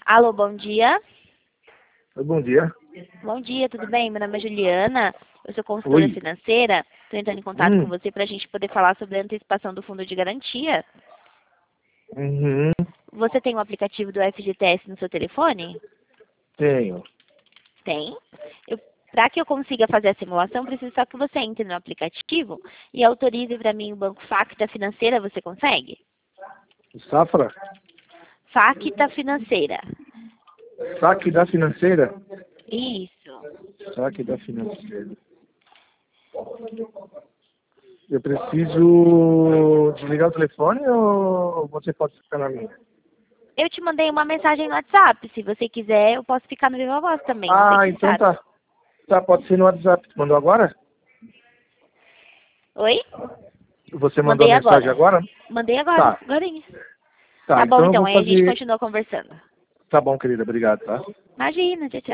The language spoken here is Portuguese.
Alô, bom dia. Bom dia. Bom dia, tudo bem? Meu nome é Juliana, eu sou consultora Oi. financeira. Estou entrando em contato com você para a gente poder falar sobre a antecipação do fundo de garantia. Uhum. Você tem um aplicativo do FGTS no seu telefone? Tenho. Tem. Para que eu consiga fazer a simulação, preciso só que você entre no aplicativo e autorize para mim o banco Facta Financeira. Você consegue? Safra? Facta Financeira. Saque da financeira? Isso. Saque da financeira. Eu preciso desligar o telefone ou você pode ficar na minha? Eu te mandei uma mensagem no WhatsApp. Se você quiser, eu posso ficar no Viva Voz também. Você Ah, que então sabe. tá. Tá, pode ser no WhatsApp. Mandou agora? Oi? Você mandou a Mandei mensagem agora. agora? Mandei agora. Tá. Agorinha. Tá, Tá bom, então eu então. vou Aí a gente fazer... continua conversando. Tá bom, querida. Obrigado, tá? Imagina, tchau, tchau.